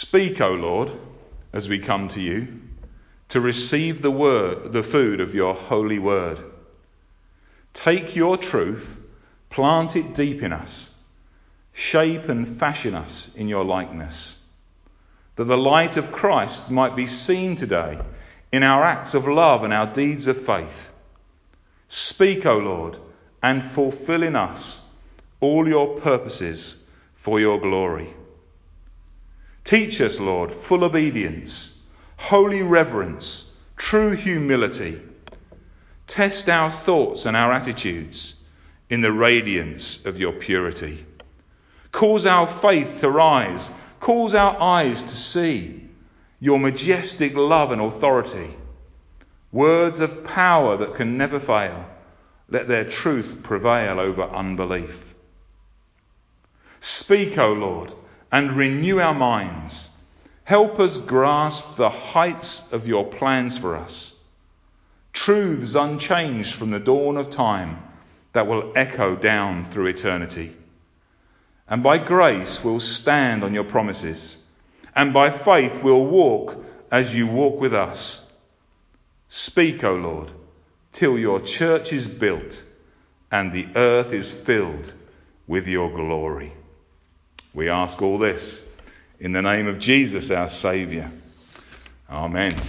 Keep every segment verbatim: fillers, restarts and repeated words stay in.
Speak, O Lord, as we come to you, to receive the word, the food of your holy word. Take your truth, plant it deep in us, shape and fashion us in your likeness, that the light of Christ might be seen today in our acts of love and our deeds of faith. Speak, O Lord, and fulfill in us all your purposes for your glory. Teach us, Lord, full obedience, holy reverence, true humility. Test our thoughts and our attitudes in the radiance of your purity. Cause our faith to rise, cause our eyes to see your majestic love and authority. Words of power that can never fail. Let their truth prevail over unbelief. Speak, O Lord, and renew our minds. Help us grasp the heights of your plans for us. Truths unchanged from the dawn of time that will echo down through eternity. And by grace we'll stand on your promises, and by faith we'll walk as you walk with us. Speak, O Lord, till your church is built and the earth is filled with your glory. We ask all this in the name of Jesus, our Saviour. Amen.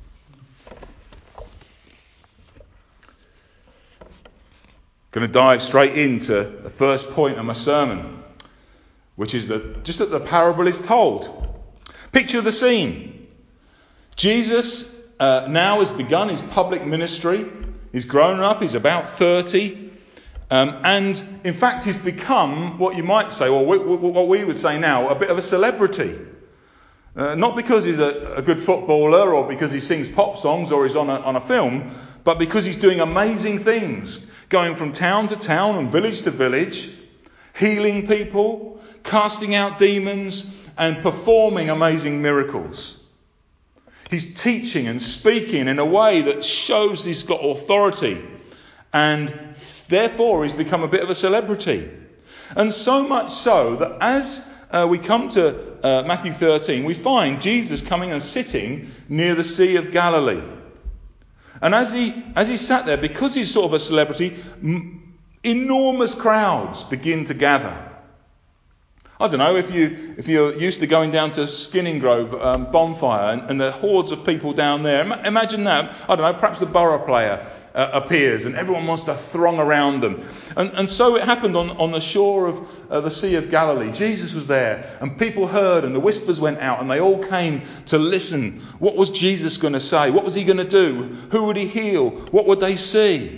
Going to dive straight into the first point of my sermon, which is that just that the parable is told. Picture the scene. Jesus uh, now has begun his public ministry. He's grown up. He's about thirty. Um, and in fact, he's become what you might say, or what we would say now, a bit of a celebrity. Uh, not because he's a, a good footballer or because he sings pop songs or he's on a, on a film, but because he's doing amazing things, going from town to town and village to village, healing people, casting out demons, and performing amazing miracles. He's teaching and speaking in a way that shows he's got authority, and therefore he's become a bit of a celebrity. And so much so that as uh, we come to uh, Matthew thirteen, we find Jesus coming and sitting near the Sea of Galilee. And as he as he sat there, because he's sort of a celebrity, m- enormous crowds begin to gather. I don't know if you if you're used to going down to Skinning Grove um, bonfire and, and the hordes of people down there. Ima- imagine that. I don't know. Perhaps the borough player uh, appears and everyone wants to throng around them. And and so it happened on, on the shore of uh, the Sea of Galilee. Jesus was there and people heard and the whispers went out and they all came to listen. What was Jesus going to say? What was he going to do? Who would he heal? What would they see?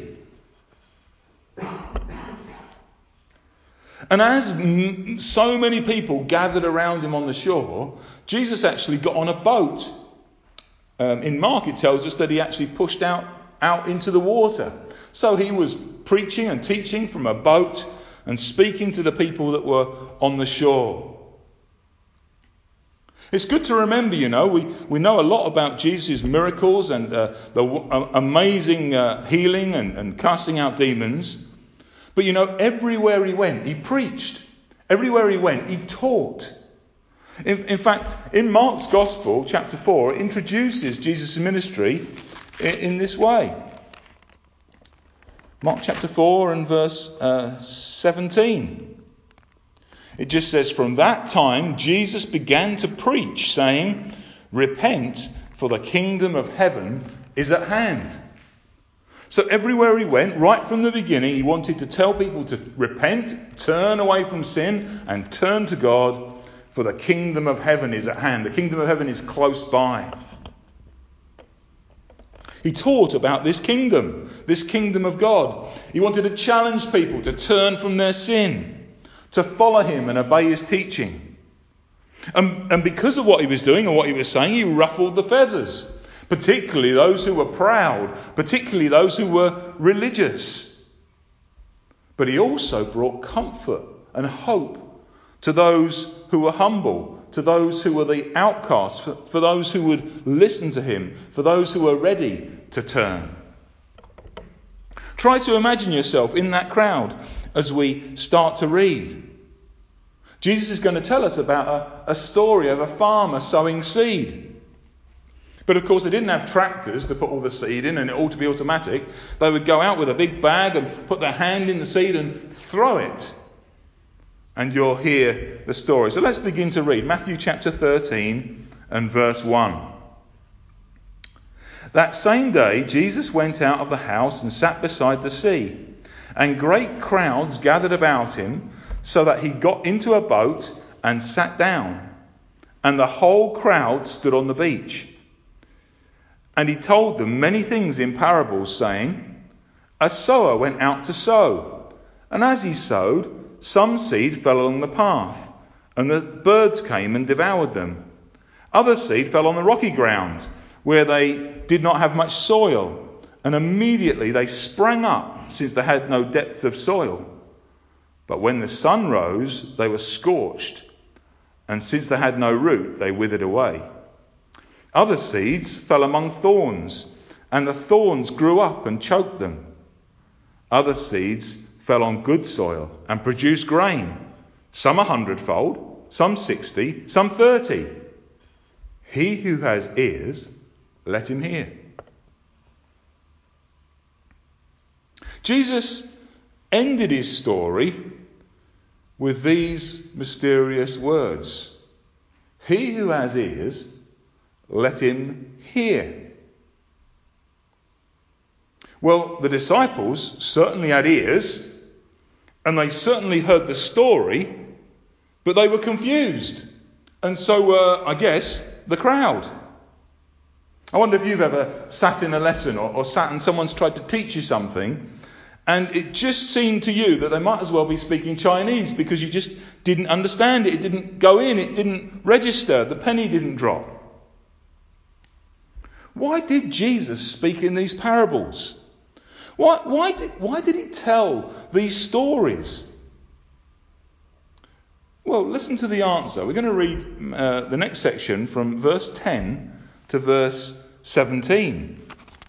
And as m- so many people gathered around him on the shore, Jesus actually got on a boat. Um, in Mark it tells us that he actually pushed out, out into the water. So he was preaching and teaching from a boat and speaking to the people that were on the shore. It's good to remember, you know, we, we know a lot about Jesus' miracles and uh, the w- amazing uh, healing and, and casting out demons. But you know, everywhere he went, he preached. Everywhere he went, he taught. In, in fact, in Mark's Gospel, chapter four, it introduces Jesus' ministry in, in this way. Mark chapter four and verse uh, seventeen. It just says, "From that time Jesus began to preach, saying, 'Repent, for the kingdom of heaven is at hand.'" So everywhere he went, right from the beginning, he wanted to tell people to repent, turn away from sin and turn to God, for the kingdom of heaven is at hand. The kingdom of heaven is close by. He taught about this kingdom, this kingdom of God. He wanted to challenge people to turn from their sin, to follow him and obey his teaching. And, and because of what he was doing and what he was saying, he ruffled the feathers. Particularly those who were proud, particularly those who were religious. But he also brought comfort and hope to those who were humble, to those who were the outcasts, for, for those who would listen to him, for those who were ready to turn. Try to imagine yourself in that crowd as we start to read. Jesus is going to tell us about a, a story of a farmer sowing seed. But of course they didn't have tractors to put all the seed in and it all to be automatic. They would go out with a big bag and put their hand in the seed and throw it. And you'll hear the story. So let's begin to read Matthew chapter thirteen and verse one. That same day Jesus went out of the house and sat beside the sea, and great crowds gathered about him, so that he got into a boat and sat down, and the whole crowd stood on the beach. And he told them many things in parables, saying, A sower went out to sow, and as he sowed, some seed fell along the path, and the birds came and devoured them. Other seed fell on the rocky ground, where they did not have much soil, and immediately they sprang up, since they had no depth of soil. But when the sun rose, they were scorched, and since they had no root, they withered away. Other seeds fell among thorns, and the thorns grew up and choked them. Other seeds fell on good soil and produced grain, some a hundredfold, some sixty, some thirty. He who has ears, let him hear. Jesus ended his story with these mysterious words. He who has ears, let him hear. Well, the disciples certainly had ears, and they certainly heard the story, but they were confused. And so were, I guess, the crowd. I wonder if you've ever sat in a lesson or, or sat and someone's tried to teach you something, and it just seemed to you that they might as well be speaking Chinese because you just didn't understand it. It didn't go in. It didn't register. The penny didn't drop. Why did Jesus speak in these parables? Why, why, did, why did he tell these stories? Well, listen to the answer. We're going to read uh, the next section from verse ten to verse seventeen.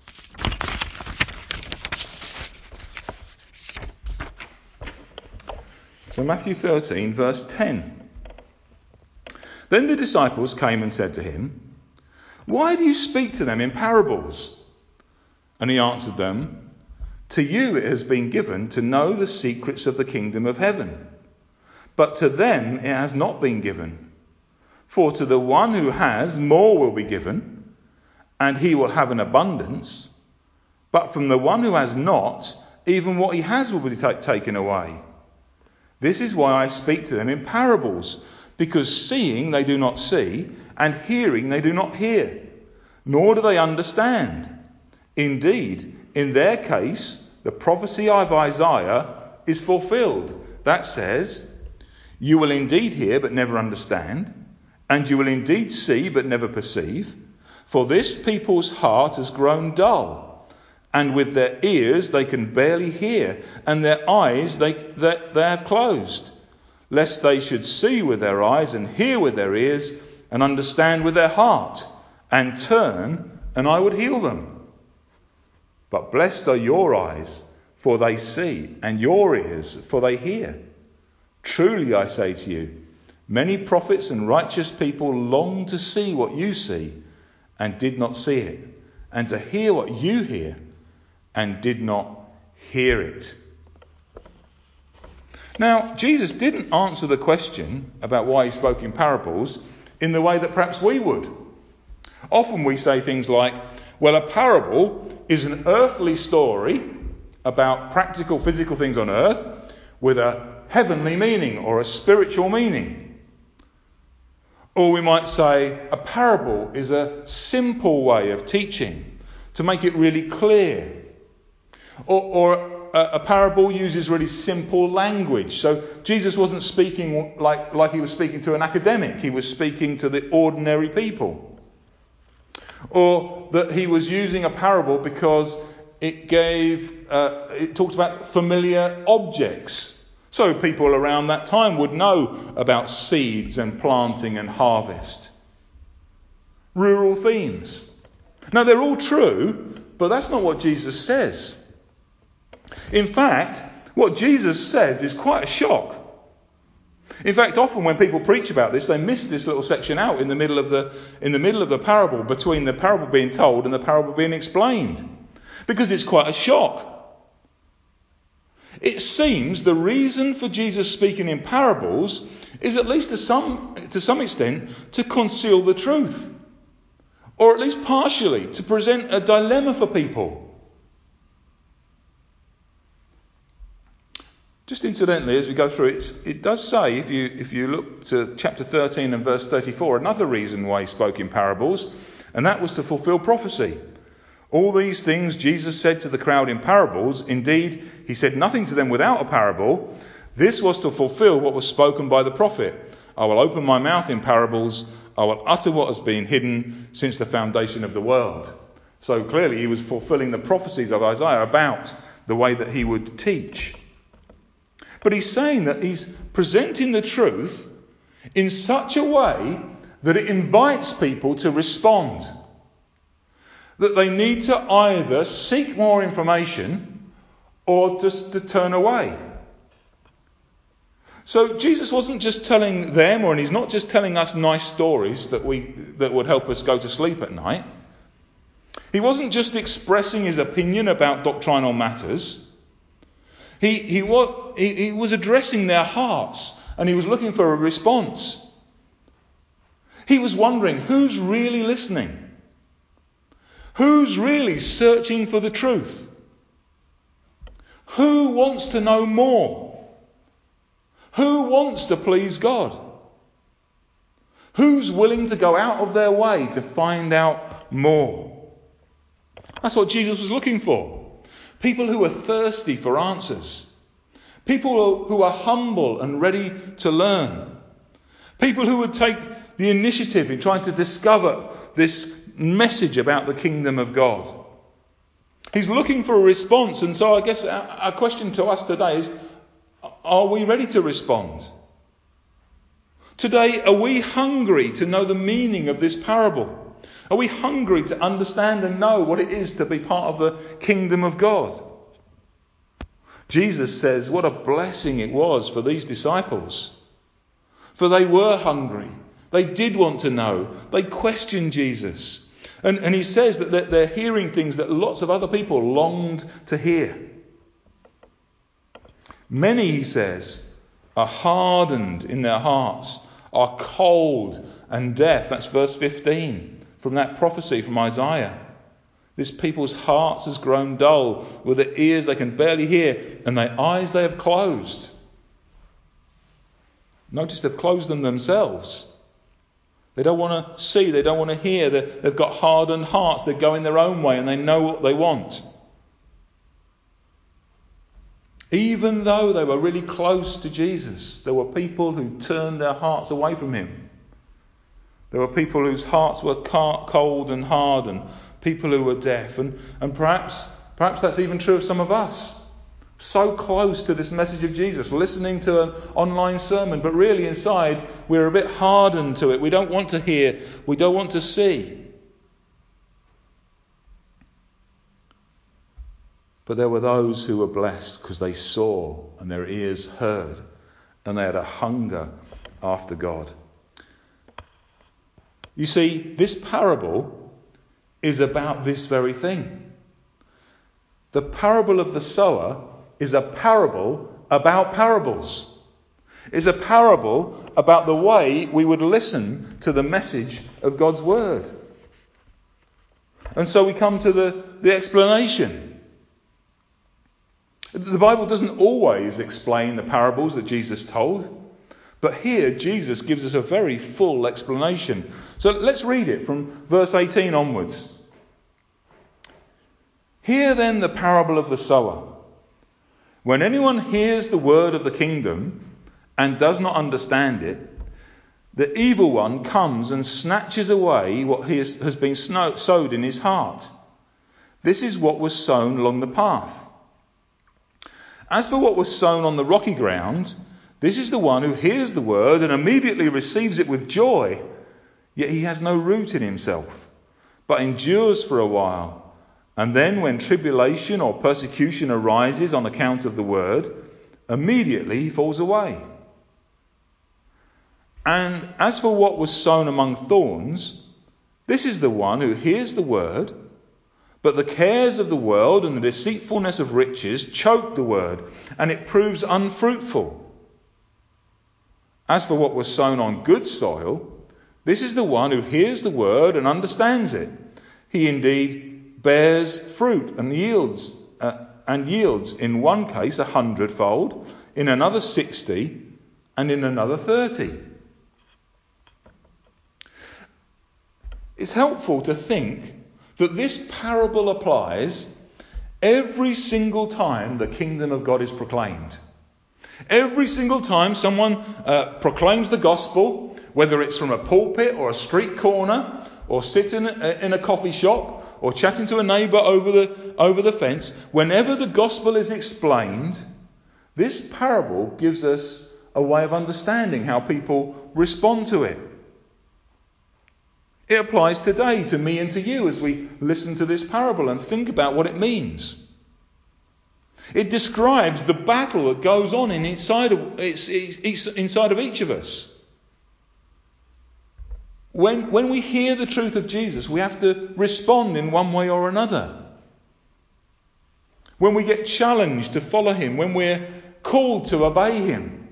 So Matthew thirteen, verse ten. Then the disciples came and said to him, Why do you speak to them in parables? And he answered them, To you it has been given to know the secrets of the kingdom of heaven, but to them it has not been given. For to the one who has, more will be given, and he will have an abundance. But from the one who has not, even what he has will be ta- taken away. This is why I speak to them in parables, because seeing they do not see, and hearing they do not hear, nor do they understand. Indeed, in their case, the prophecy of Isaiah is fulfilled. That says, You will indeed hear but never understand, and you will indeed see but never perceive. For this people's heart has grown dull, and with their ears they can barely hear, and their eyes they, they, they have closed, lest they should see with their eyes and hear with their ears and understand with their heart, and turn, and I would heal them. But blessed are your eyes, for they see, and your ears, for they hear. Truly I say to you, many prophets and righteous people longed to see what you see, and did not see it, and to hear what you hear, and did not hear it. Now, Jesus didn't answer the question about why he spoke in parables in the way that perhaps we would. Often we say things like, well, a parable is an earthly story about practical, physical things on earth with a heavenly meaning or a spiritual meaning. Or we might say a parable is a simple way of teaching to make it really clear. Or, or a, a parable uses really simple language. So Jesus wasn't speaking like, like he was speaking to an academic. He was speaking to the ordinary people. Or that he was using a parable because it gave, uh, it talked about familiar objects. So people around that time would know about seeds and planting and harvest. Rural themes. Now they're all true, but that's not what Jesus says. In fact, what Jesus says is quite a shock. In fact, often when people preach about this, they miss this little section out in the middle of the in the middle of the parable, between the parable being told and the parable being explained, because it's quite a shock. It seems the reason for Jesus speaking in parables is, at least to some to some extent, to conceal the truth, or at least partially to present a dilemma for people. Just incidentally, as we go through it, it does say, if you if you look to chapter thirteen and verse thirty-four, another reason why he spoke in parables, and that was to fulfill prophecy. All these things Jesus said to the crowd in parables. Indeed, he said nothing to them without a parable. This was to fulfill what was spoken by the prophet. I will open my mouth in parables. I will utter what has been hidden since the foundation of the world. So clearly he was fulfilling the prophecies of Isaiah about the way that he would teach. But he's saying that he's presenting the truth in such a way that it invites people to respond. That they need to either seek more information or just to turn away. So Jesus wasn't just telling them, or he's not just telling us nice stories that we that would help us go to sleep at night. He wasn't just expressing his opinion about doctrinal matters. He, he, was, he, he was addressing their hearts, and he was looking for a response. He was wondering, who's really listening? Who's really searching for the truth? Who wants to know more? Who wants to please God? Who's willing to go out of their way to find out more? That's what Jesus was looking for. People who are thirsty for answers. People who are humble and ready to learn. People who would take the initiative in trying to discover this message about the kingdom of God. He's looking for a response, and so I guess our question to us today is, are we ready to respond? Today, are we hungry to know the meaning of this parable? Are we hungry to understand and know what it is to be part of the kingdom of God? Jesus says what a blessing it was for these disciples. For they were hungry. They did want to know. They questioned Jesus. And, and he says that they're, they're hearing things that lots of other people longed to hear. Many, he says, are hardened in their hearts, are cold and deaf. That's verse fifteen. From that prophecy from Isaiah. This people's hearts has grown dull, with their ears they can barely hear, and their eyes they have closed. Notice they've closed them themselves. They don't want to see, they don't want to hear. They've got hardened hearts, they're going their own way and they know what they want. Even though they were really close to Jesus, there were people who turned their hearts away from him. There were people whose hearts were cold and hard, and people who were deaf. And, and perhaps, perhaps that's even true of some of us. So close to this message of Jesus, listening to an online sermon, but really inside we're a bit hardened to it. We don't want to hear. We don't want to see. But there were those who were blessed because they saw and their ears heard, and they had a hunger after God. You see, this parable is about this very thing. The parable of the sower is a parable about parables. It's a parable about the way we would listen to the message of God's word. And so we come to the, the explanation. The Bible doesn't always explain the parables that Jesus told. But here, Jesus gives us a very full explanation. So let's read it from verse eighteen onwards. Hear then the parable of the sower. When anyone hears the word of the kingdom and does not understand it, the evil one comes and snatches away what he has, has been sowed in his heart. This is what was sown along the path. As for what was sown on the rocky ground, this is the one who hears the word and immediately receives it with joy, yet he has no root in himself, but endures for a while. And then when tribulation or persecution arises on account of the word, immediately he falls away. And as for what was sown among thorns, this is the one who hears the word, but the cares of the world and the deceitfulness of riches choke the word, and it proves unfruitful. As for what was sown on good soil, this is the one who hears the word and understands it. He indeed bears fruit and yields, uh, and yields in one case a hundredfold, in another sixty, and in another thirty. It's helpful to think that this parable applies every single time the kingdom of God is proclaimed. Every single time someone uh, proclaims the gospel, whether it's from a pulpit or a street corner, or sitting in a coffee shop, or chatting to a neighbour over the over the fence, whenever the gospel is explained, this parable gives us a way of understanding how people respond to it. It applies today to me and to you as we listen to this parable and think about what it means. It describes the battle that goes on in inside of, inside of each of us. When, when we hear the truth of Jesus, we have to respond in one way or another. When we get challenged to follow him, when we're called to obey him,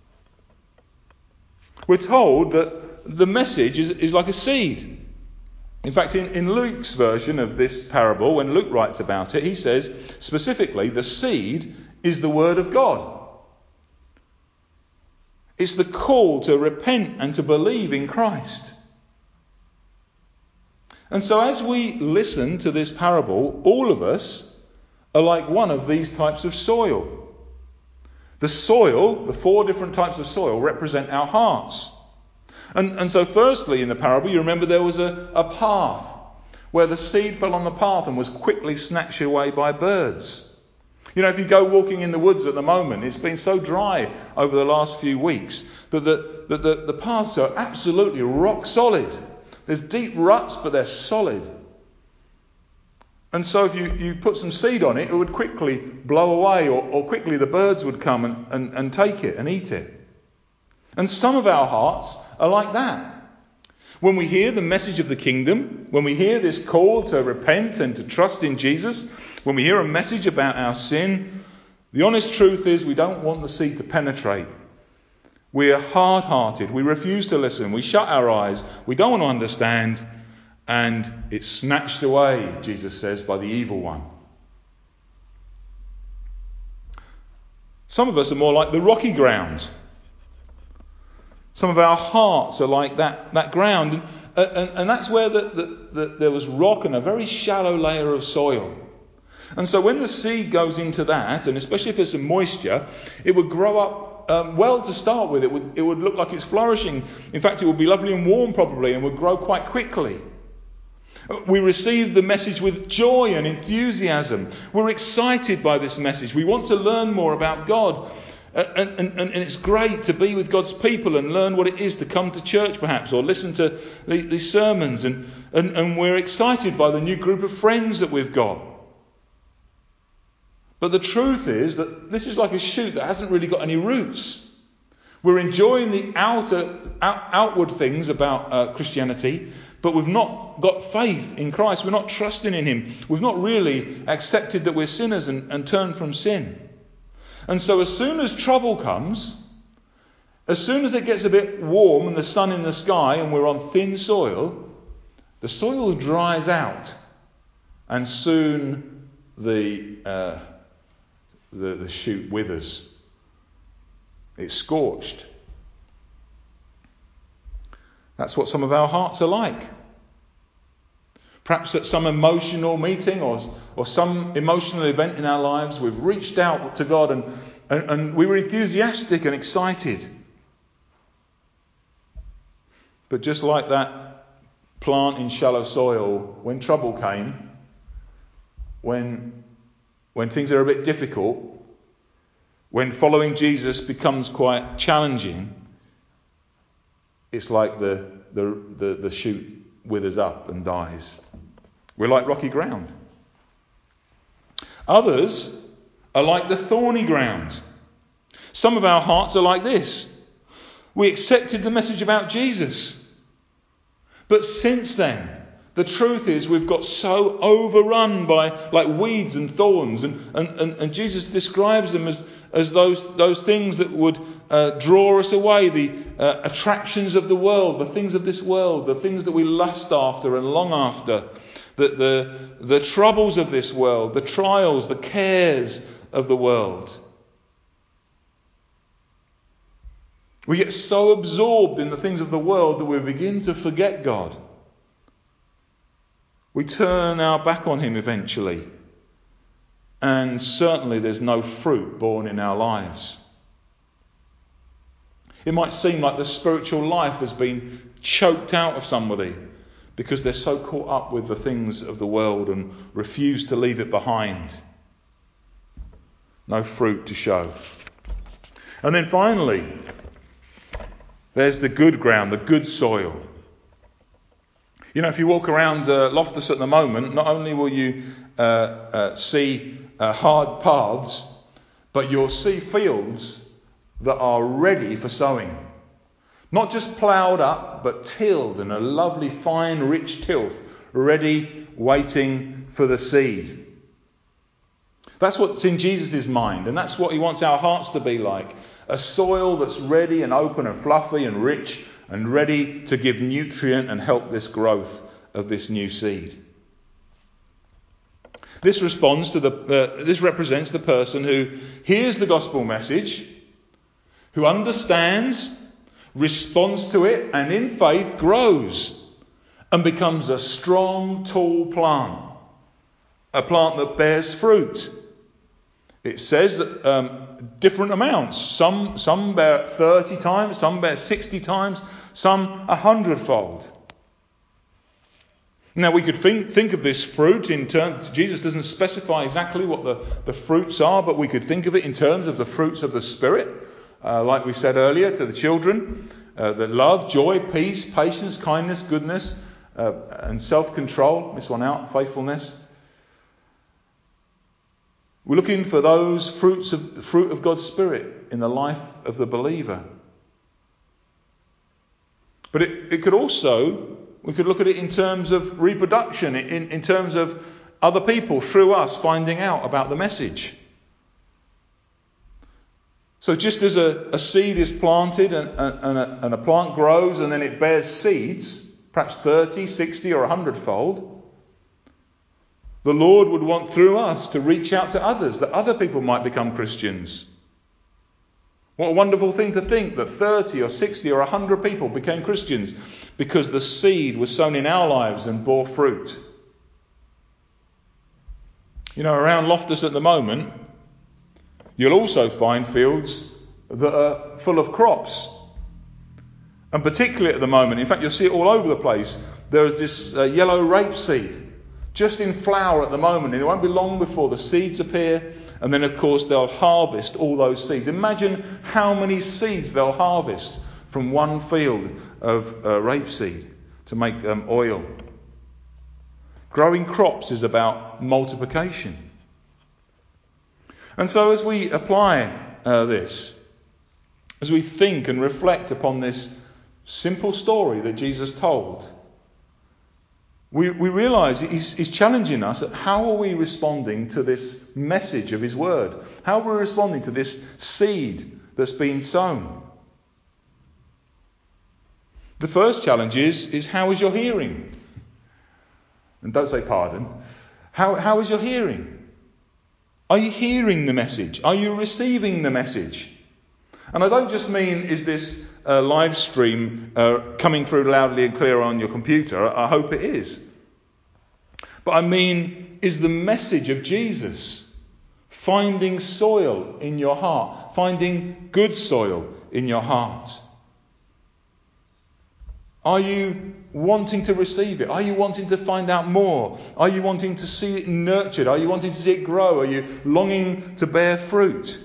we're told that the message is, is like a seed. In fact, in, in Luke's version of this parable, when Luke writes about it, he says specifically the seed is the word of God. It's the call to repent and to believe in Christ. And so as we listen to this parable, all of us are like one of these types of soil. The soil, the four different types of soil, represent our hearts. And, and so firstly in the parable, you remember there was a, a path where the seed fell on the path and was quickly snatched away by birds. You know, if you go walking in the woods at the moment, it's been so dry over the last few weeks that the, that the, the paths are absolutely rock solid. There's deep ruts, but they're solid. And so if you, you put some seed on it, it would quickly blow away, or, or quickly the birds would come and, and, and take it and eat it. And some of our hearts are like that. When we hear the message of the kingdom, when we hear this call to repent and to trust in Jesus, when we hear a message about our sin, the honest truth is we don't want the seed to penetrate. We are hard-hearted. We refuse to listen. We shut our eyes. We don't want to understand. And it's snatched away, Jesus says, by the evil one. Some of us are more like the rocky ground. Some of our hearts are like that, that ground. And, and, and that's where the, the, the, there was rock and a very shallow layer of soil. And so when the seed goes into that, and especially if there's some moisture, it would grow up um, well to start with. It would, it would look like it's flourishing. In fact, it would be lovely and warm probably, and would grow quite quickly. We receive the message with joy and enthusiasm. We're excited by this message. We want to learn more about God. And, and, and it's great to be with God's people and learn what it is to come to church perhaps, or listen to these the sermons. And, and, and we're excited by the new group of friends that we've got. But the truth is that this is like a shoot that hasn't really got any roots. We're enjoying the outer, out, outward things about uh, Christianity, but we've not got faith in Christ. We're not trusting in him. We've not really accepted that we're sinners and, and turned from sin. And so as soon as trouble comes, as soon as it gets a bit warm and the sun in the sky and we're on thin soil, the soil dries out, and soon the uh, the, the shoot withers. It's scorched. That's what some of our hearts are like. Perhaps at some emotional meeting or, or some emotional event in our lives, we've reached out to God and, and, and we were enthusiastic and excited. But just like that plant in shallow soil, when trouble came, when, when things are a bit difficult, when following Jesus becomes quite challenging, it's like the, the, the, the shoot withers up and dies. We're like rocky ground. Others are like the thorny ground. Some of our hearts are like this. We accepted the message about Jesus. But since then, the truth is we've got so overrun by like weeds and thorns, and, and, and, and Jesus describes them as, as those, those things that would uh, draw us away, the uh, attractions of the world, the things of this world, the things that we lust after and long after, the, the, the troubles of this world, the trials, the cares of the world. We get so absorbed in the things of the world that we begin to forget God. We turn our back on him eventually. And certainly there's no fruit born in our lives. It might seem like the spiritual life has been choked out of somebody because they're so caught up with the things of the world and refuse to leave it behind. No fruit to show. And then finally, there's the good ground, the good soil. You know, if you walk around uh, Loftus at the moment, not only will you uh, uh, see uh, hard paths, but you'll see fields that are ready for sowing. Not just ploughed up, but tilled in a lovely, fine, rich tilth, ready, waiting for the seed. That's what's in Jesus' mind, and that's what he wants our hearts to be like. A soil that's ready and open and fluffy and rich and ready to give nutrient and help this growth of this new seed. This responds to the. Uh, this represents the person who hears the gospel message, who understands, responds to it, and in faith grows and becomes a strong, tall plant, a plant that bears fruit. It says that um, different amounts. Some some bear thirty times, some bear sixty times, some a hundredfold. Now we could think think of this fruit in terms. Jesus doesn't specify exactly what the, the fruits are, but we could think of it in terms of the fruits of the Spirit, uh, like we said earlier to the children, uh, the love, joy, peace, patience, kindness, goodness, uh, and self-control. Miss one out, faithfulness. We're looking for those fruits of the fruit of God's Spirit in the life of the believer. But it, it could also, we could look at it in terms of reproduction, in, in terms of other people through us finding out about the message. So just as a, a seed is planted and, and, a, and a plant grows and then it bears seeds, perhaps thirty, sixty or a hundredfold, the Lord would want through us to reach out to others, that other people might become Christians. What a wonderful thing to think that thirty or sixty or a hundred people became Christians because the seed was sown in our lives and bore fruit. You know, around Loftus at the moment, you'll also find fields that are full of crops. And particularly at the moment, in fact, you'll see it all over the place, there is this uh, yellow rapeseed. Just in flower at the moment, and it won't be long before the seeds appear, and then of course they'll harvest all those seeds. Imagine how many seeds they'll harvest from one field of uh, rapeseed to make um, oil. Growing crops is about multiplication. And so as we apply uh, this, as we think and reflect upon this simple story that Jesus told, We, we realise he's, he's challenging us at how are we responding to this message of his word? How are we responding to this seed that's been sown? The first challenge is, is how is your hearing? And don't say pardon. How, how is your hearing? Are you hearing the message? Are you receiving the message? And I don't just mean is this uh, live stream uh, coming through loudly and clear on your computer. I, I hope it is. But I mean, is the message of Jesus finding soil in your heart, finding good soil in your heart? Are you wanting to receive it? Are you wanting to find out more? Are you wanting to see it nurtured? Are you wanting to see it grow? Are you longing to bear fruit?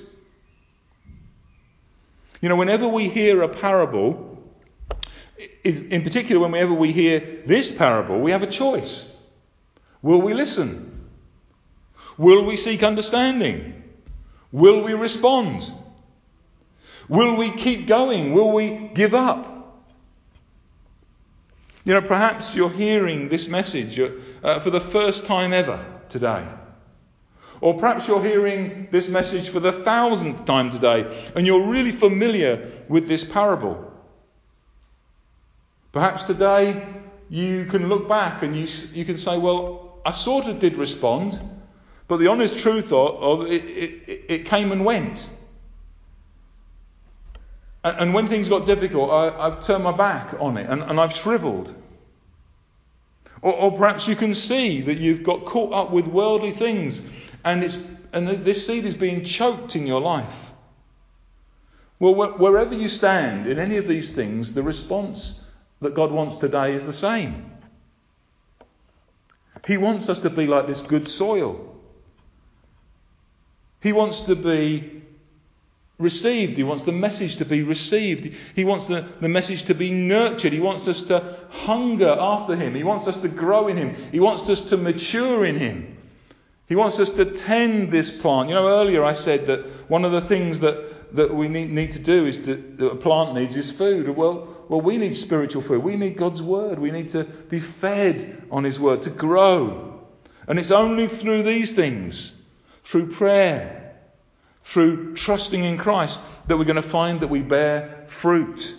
You know, whenever we hear a parable, in particular whenever we hear this parable, we have a choice. Will we listen? Will we seek understanding? Will we respond? Will we keep going? Will we give up? You know, perhaps you're hearing this message uh, for the first time ever today. Or perhaps you're hearing this message for the thousandth time today, and you're really familiar with this parable. Perhaps today you can look back and you you can say, well, I sort of did respond, but the honest truth of, of it, it, it came and went. And, and when things got difficult, I, I've turned my back on it and, and I've shriveled. Or, or perhaps you can see that you've got caught up with worldly things, and it's and this seed is being choked in your life. Well, wh- wherever you stand in any of these things, the response that God wants today is the same. He wants us to be like this good soil. He wants to be received. He wants the message to be received. He wants the, the message to be nurtured. He wants us to hunger after him. He wants us to grow in him. He wants us to mature in him. He wants us to tend this plant. You know, earlier I said that one of the things that, that we need, need to do is to, that a plant needs is food. Well, well, we need spiritual food. We need God's word. We need to be fed on his word, to grow. And it's only through these things, through prayer, through trusting in Christ, that we're going to find that we bear fruit.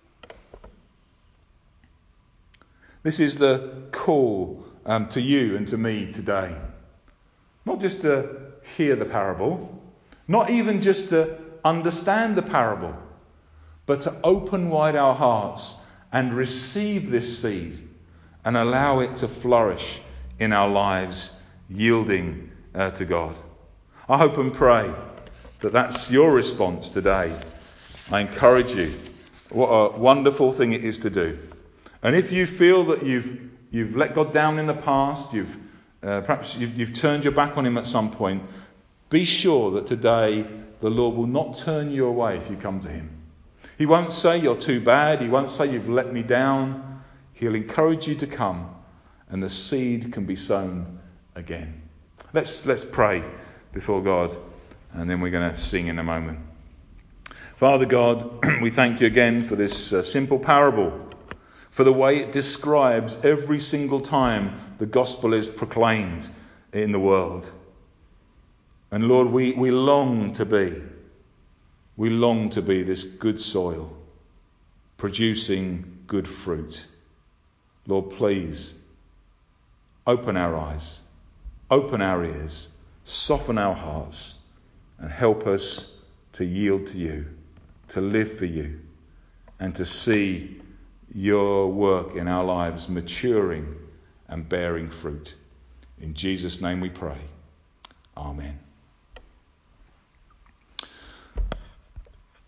This is the call um, to you and to me today. Not just to hear the parable, not even just to understand the parable, but to open wide our hearts and receive this seed and allow it to flourish in our lives, yielding uh, to God. I hope and pray that that's your response today. I encourage you. What a wonderful thing it is to do. And if you feel that you've you've let God down in the past, you've uh, perhaps you've, you've turned your back on him at some point, be sure that today the Lord will not turn you away if you come to him. He won't say you're too bad. He won't say you've let me down. He'll encourage you to come, and the seed can be sown again. Let's let's pray before God, and then we're going to sing in a moment. Father God, we thank you again for this uh, simple parable, for the way it describes every single time the gospel is proclaimed in the world. And Lord, we, we long to be, we long to be this good soil, producing good fruit. Lord, please open our eyes, open our ears, soften our hearts, and help us to yield to you, to live for you, and to see your work in our lives maturing and bearing fruit. In Jesus' name we pray. Amen.